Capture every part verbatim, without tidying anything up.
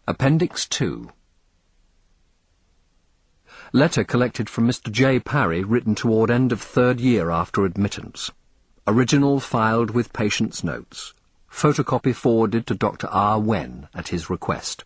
Appendix two. Letter collected from Mister J. Parry, written toward end of third year after admittance. Original filed with patient's notes. Photocopy forwarded to Doctor R. Wen at his request.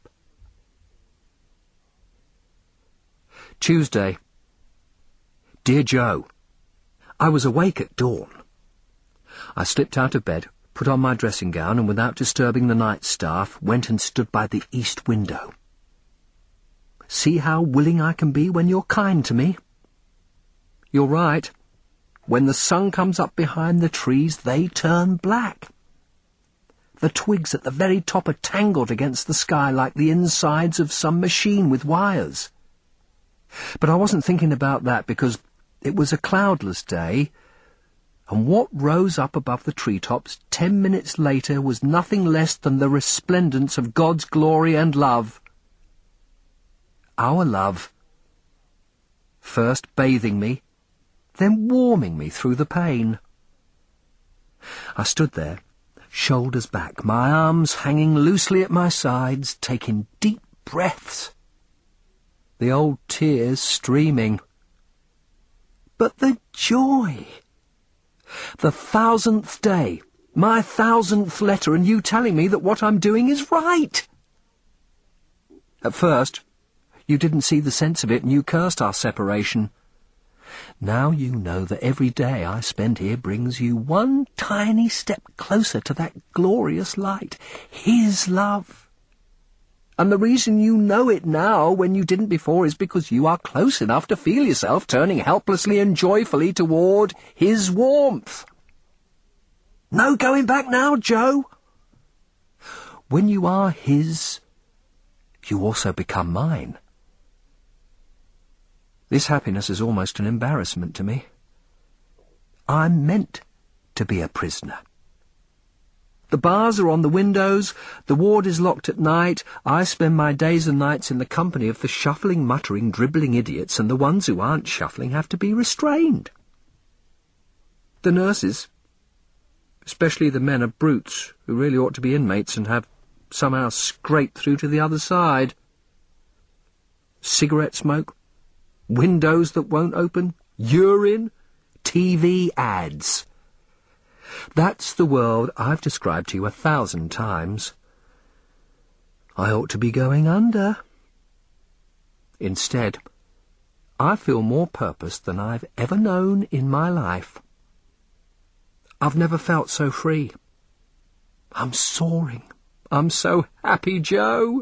Tuesday. Dear Joe, I was awake at dawn. I slipped out of bed, put on my dressing gown, and without disturbing the night staff, went and stood by the east window. See how willing I can be when you're kind to me? You're right. When the sun comes up behind the trees, they turn black. The twigs at the very top are tangled against the sky like the insides of some machine with wires. But I wasn't thinking about that because it was a cloudless day, and what rose up above the treetops ten minutes later was nothing less than the resplendence of God's glory and love. Our love, first bathing me, then warming me through the pain. I stood there, shoulders back, my arms hanging loosely at my sides, taking deep breaths, the old tears streaming. But the joy! The thousandth day, my thousandth letter, and you telling me that what I'm doing is right. At first, you didn't see the sense of it, and you cursed our separation. Now you know that every day I spend here brings you one tiny step closer to that glorious light, His love. And the reason you know it now when you didn't before is because you are close enough to feel yourself turning helplessly and joyfully toward His warmth. No going back now, Joe. When you are His, you also become mine. This happiness is almost an embarrassment to me. I'm meant to be a prisoner. The bars are on the windows, the ward is locked at night, I spend my days and nights in the company of the shuffling, muttering, dribbling idiots, and the ones who aren't shuffling have to be restrained. The nurses, especially the men, are brutes who really ought to be inmates and have somehow scraped through to the other side. Cigarette smoke, windows that won't open, urine, T V ads. That's the world I've described to you a thousand times. I ought to be going under. Instead, I feel more purpose than I've ever known in my life. I've never felt so free. I'm soaring. I'm so happy, Joe.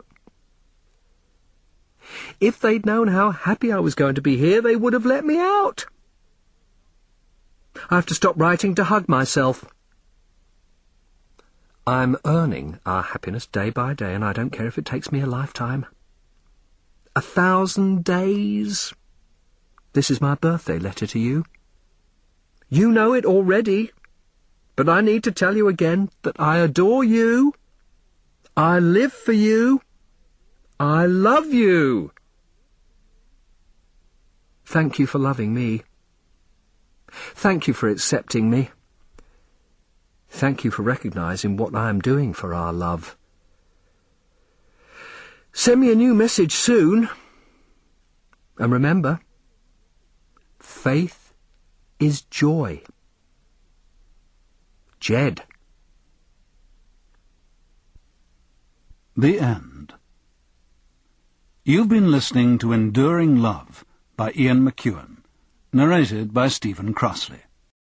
If they'd known how happy I was going to be here, they would have let me out. I have to stop writing to hug myself. I'm earning our happiness day by day, and I don't care if it takes me a lifetime. A thousand days. This is my birthday letter to you. You know it already, but I need to tell you again that I adore you. I live for you. I love you. Thank you for loving me. Thank you for accepting me. Thank you for recognizing what I am doing for our love. Send me a new message soon. And remember, faith is joy. Jed. The End. You've been listening to Enduring Love by Ian McEwan, narrated by Stephen Crossley.